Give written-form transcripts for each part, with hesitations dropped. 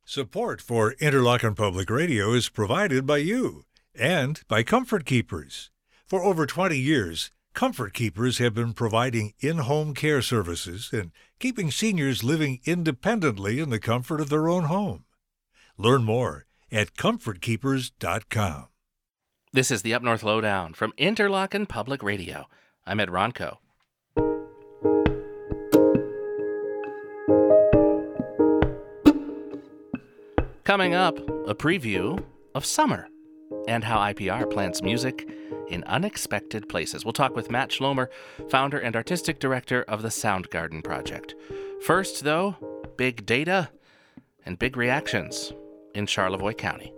Support for Interlochen Public Radio is provided by you and by Comfort Keepers. For over 20 years, Comfort Keepers have been providing in-home care services and keeping seniors living independently in the comfort of their own home. Learn more at comfortkeepers.com. This is the Up North Lowdown from Interlochen Public Radio. I'm Ed Ronco. Coming up, a preview of summer and how IPR plants music in unexpected places. We'll talk with Matt Schlomer, founder and artistic director of the Soundgarden Project. First, though, big data and big reactions in Charlevoix County.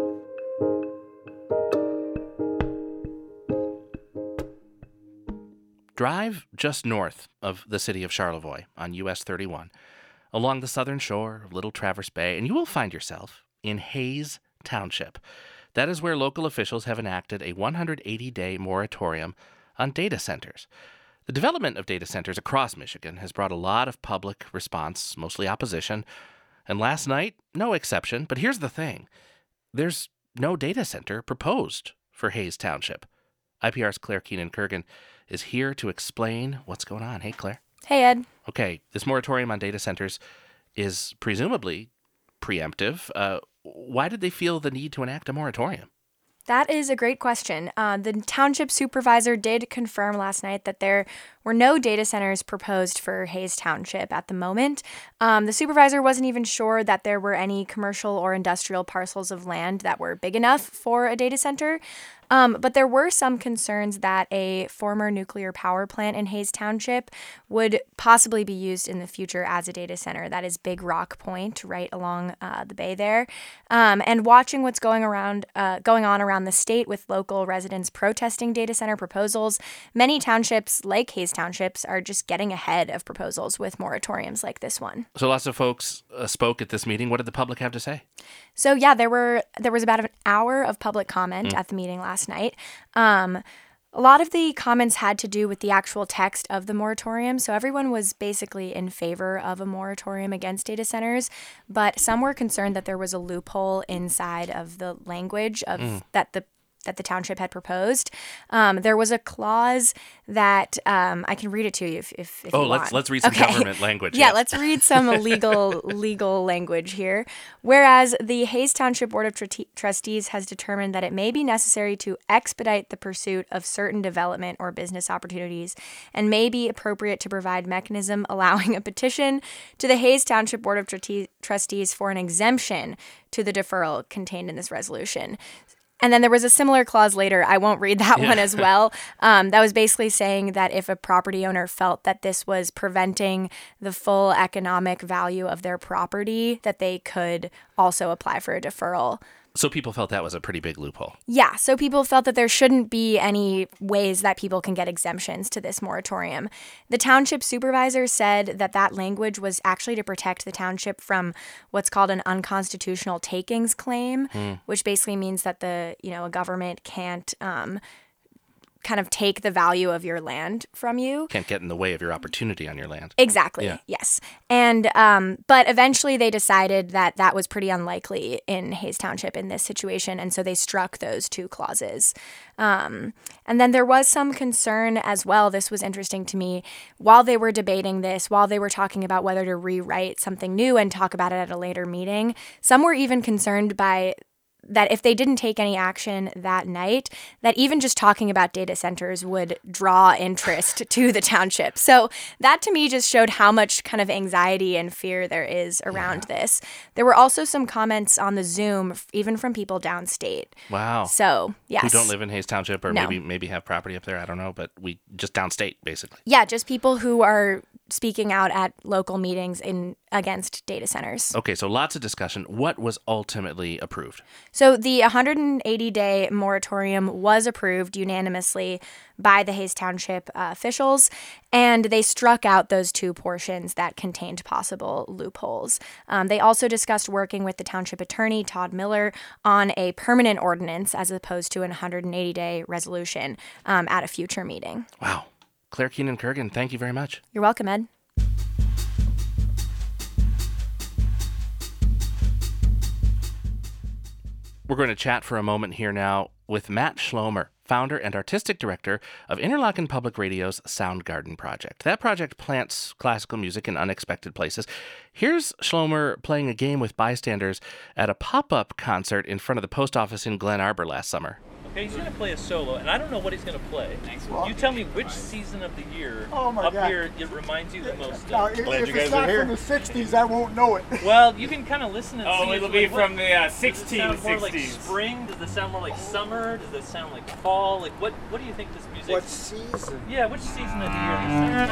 Drive just north of the city of Charlevoix on US 31, along the southern shore of Little Traverse Bay, and you will find yourself in Hayes Township. That is where local officials have enacted a 180-day moratorium on data centers. The development of data centers across Michigan has brought a lot of public response, mostly opposition, and last night, no exception. But here's the thing. There's no data center proposed for Hayes Township. IPR's Claire Keenan-Kurgan is here to explain what's going on. Hey, Claire. Hey, Ed. Okay, this moratorium on data centers is presumably preemptive. Why did they feel the need to enact a moratorium? That is a great question. The township supervisor did confirm last night that there were no data centers proposed for Hayes Township at the moment. The supervisor wasn't even sure that there were any commercial or industrial parcels of land that were big enough for a data center. But there were some concerns that a former nuclear power plant in Hayes Township would possibly be used in the future as a data center. That is Big Rock Point, right along the bay there. And watching what's going on around the state with local residents protesting data center proposals, many townships, like Hayes Townships, are just getting ahead of proposals with moratoriums like this one. So lots of folks spoke at this meeting. What did the public have to say? So yeah, there was about an hour of public comment at the meeting last night. A lot of the comments had to do with the actual text of the moratorium, so everyone was basically in favor of a moratorium against data centers, but some were concerned that there was a loophole inside of the language of that the township had proposed. There was a clause that I can read it to you if you want. Let's read some government language. Yeah, yes. Let's read some legal language here. Whereas the Hayes Township Board of Trustees has determined that it may be necessary to expedite the pursuit of certain development or business opportunities and may be appropriate to provide mechanism allowing a petition to the Hayes Township Board of Trustees for an exemption to the deferral contained in this resolution. And then there was a similar clause later. I won't read that one as well. That was basically saying that if a property owner felt that this was preventing the full economic value of their property, that they could also apply for a deferral. So people felt that was a pretty big loophole. Yeah, so people felt that there shouldn't be any ways that people can get exemptions to this moratorium. The township supervisor said that that language was actually to protect the township from what's called an unconstitutional takings claim, which basically means that a government can't kind of take the value of your land from you. Can't get in the way of your opportunity on your land. Exactly. Yeah. Yes. And but eventually they decided that that was pretty unlikely in Hayes Township in this situation, and so they struck those two clauses. And then there was some concern as well. This was interesting to me. While they were debating this, while they were talking about whether to rewrite something new and talk about it at a later meeting, some were even concerned by that if they didn't take any action that night, that even just talking about data centers would draw interest to the township. So that to me just showed how much kind of anxiety and fear there is around this. There were also some comments on the Zoom, even from people downstate. Wow. So, yes. Who don't live in Hayes Township or No. maybe have property up there. I don't know, but we just downstate, basically. Yeah, just people who are speaking out at local meetings against data centers. Okay, so lots of discussion. What was ultimately approved? So the 180-day moratorium was approved unanimously by the Hayes Township officials, and they struck out those two portions that contained possible loopholes. They also discussed working with the township attorney, Todd Miller, on a permanent ordinance as opposed to an 180-day resolution at a future meeting. Wow. Claire Keenan-Kurgan, thank you very much. You're welcome, Ed. We're going to chat for a moment here now with Matt Schlomer, founder and artistic director of Interlochen Public Radio's Soundgarden Project. That project plants classical music in unexpected places. Here's Schlomer playing a game with bystanders at a pop-up concert in front of the post office in Glen Arbor last summer. Okay, he's going to play a solo, and I don't know what he's going to play. You tell me which season of the year here it reminds you the most of. Now, if it's not from the 60s, I won't know it. Well, you can kind of listen and see. Oh, it'll be from the 1660s. Does it sound more like spring? Does it sound more like summer? Does it sound like fall? Like, what do you think this music... What season? Yeah, which season of the year this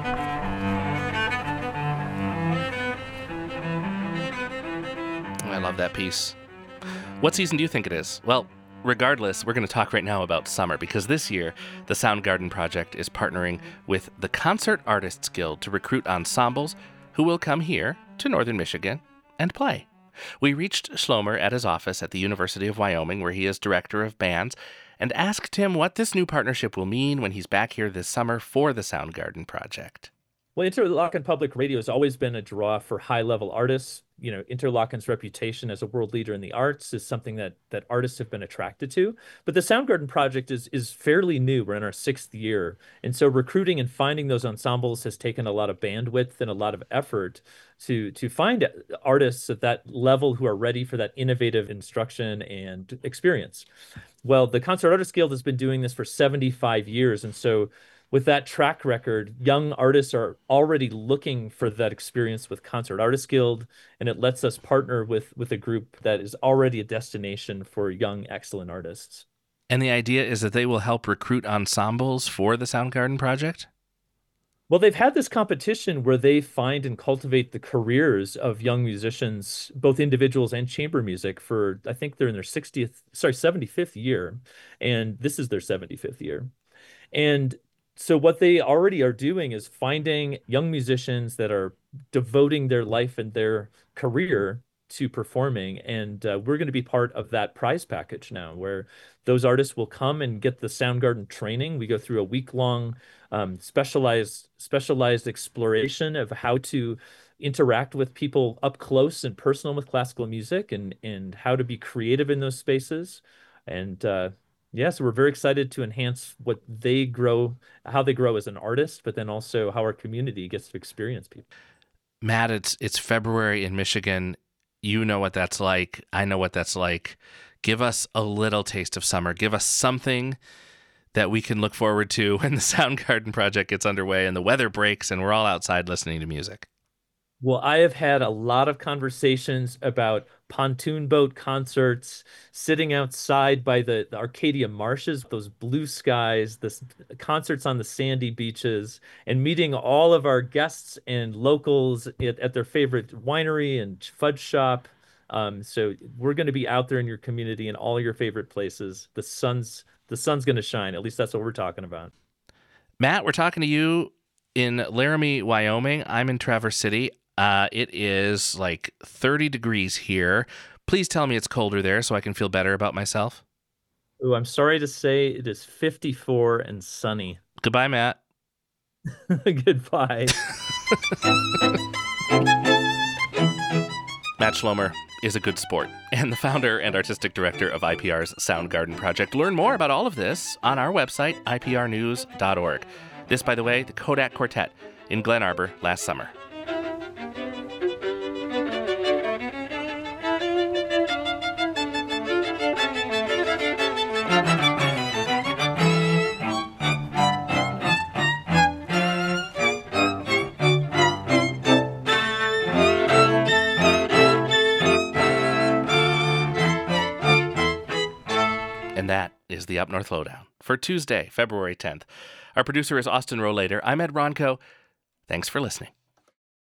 sounds like? I love that piece. What season do you think it is? Well, regardless, we're going to talk right now about summer, because this year, the Soundgarden Project is partnering with the Concert Artists Guild to recruit ensembles who will come here to Northern Michigan and play. We reached Schlomer at his office at the University of Wyoming, where he is director of bands, and asked him what this new partnership will mean when he's back here this summer for the Soundgarden Project. Well, Interlochen Public Radio has always been a draw for high-level artists. You know, Interlochen's reputation as a world leader in the arts is something that artists have been attracted to. But the Soundgarden Project is fairly new. We're in our 6th year. And so recruiting and finding those ensembles has taken a lot of bandwidth and a lot of effort to find artists at that level who are ready for that innovative instruction and experience. Well, the Concert Artists Guild has been doing this for 75 years. And so with that track record, young artists are already looking for that experience with Concert Artists Guild, and it lets us partner with a group that is already a destination for young, excellent artists. And the idea is that they will help recruit ensembles for the Soundgarden Project? Well, they've had this competition where they find and cultivate the careers of young musicians, both individuals and chamber music, for, I think they're in their 75th year, and this is their 75th year. And so what they already are doing is finding young musicians that are devoting their life and their career to performing. And we're going to be part of that prize package now, where those artists will come and get the Soundgarden training. We go through a week-long specialized exploration of how to interact with people up close and personal with classical music, and how to be creative in those spaces. And so we're very excited to enhance how they grow as an artist, but then also how our community gets to experience people. Matt, it's February in Michigan. You know what that's like. I know what that's like. Give us a little taste of summer. Give us something that we can look forward to when the Soundgarden Project gets underway and the weather breaks and we're all outside listening to music. Well, I have had a lot of conversations about pontoon boat concerts, sitting outside by the Arcadia marshes, those blue skies, the concerts on the sandy beaches, and meeting all of our guests and locals at their favorite winery and fudge shop. So we're going to be out there in your community in all your favorite places. The sun's going to shine. At least that's what we're talking about. Matt, we're talking to you in Laramie, Wyoming. I'm in Traverse City. It is like 30 degrees here. Please tell me it's colder there so I can feel better about myself. Oh, I'm sorry to say it is 54 and sunny. Goodbye, Matt. Goodbye. Matt Schlomer is a good sport and the founder and artistic director of IPR's Soundgarden Project. Learn more about all of this on our website, iprnews.org. This, by the way, the Kodak Quartet in Glen Arbor last summer. And that is the Up North Lowdown for Tuesday, February 10th. Our producer is Austin Rollader. I'm Ed Ronco. Thanks for listening.